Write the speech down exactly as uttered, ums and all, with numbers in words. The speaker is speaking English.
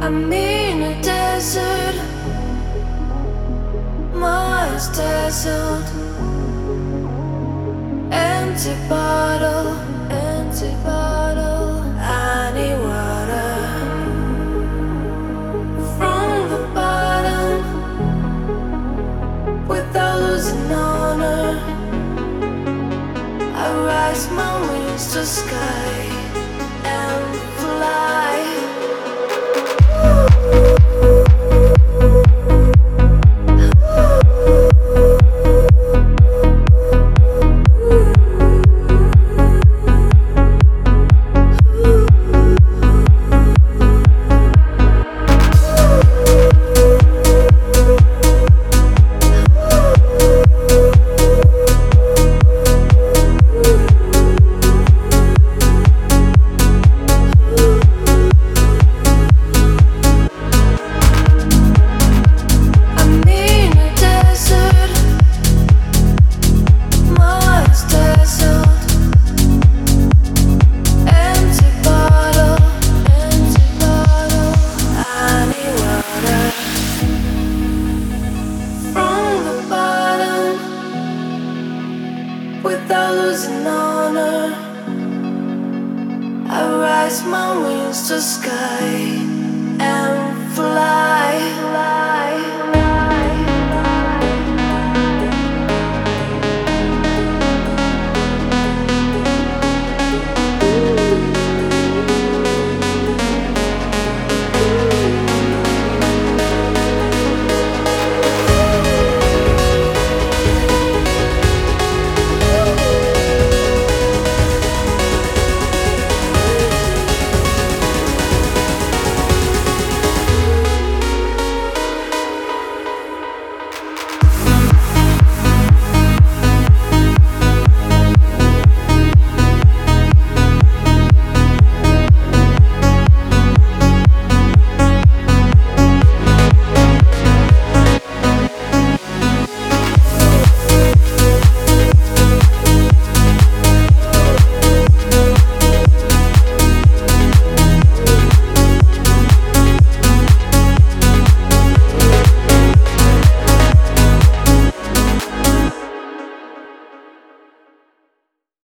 I'm in a desert, Mars dazzled. Empty bottle, empty bottle. I need water from the bottom without losing honor. I rise my wings to sky and fly. Without losing honor, I rise my wings to sky and fly.